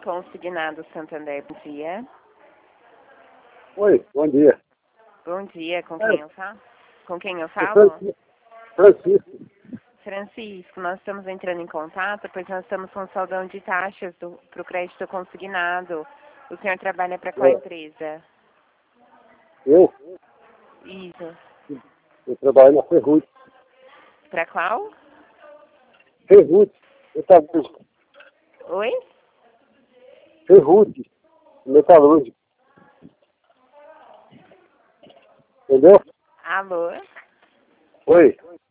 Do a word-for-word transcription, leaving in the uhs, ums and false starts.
Consignado Santander, bom dia. Oi, bom dia. Bom dia, com quem eu falo? Com quem eu É falo? Francisco. Francisco. Francisco, nós estamos entrando em contato, pois nós estamos com saldão de taxas para o crédito consignado. O senhor trabalha para qual É. empresa? Eu, Isso. eu trabalho na Ferrugem. Para qual? Ferrugem, metalúrgico. Oi? Ferrugem, metalúrgico. Entendeu? Alô? Oi.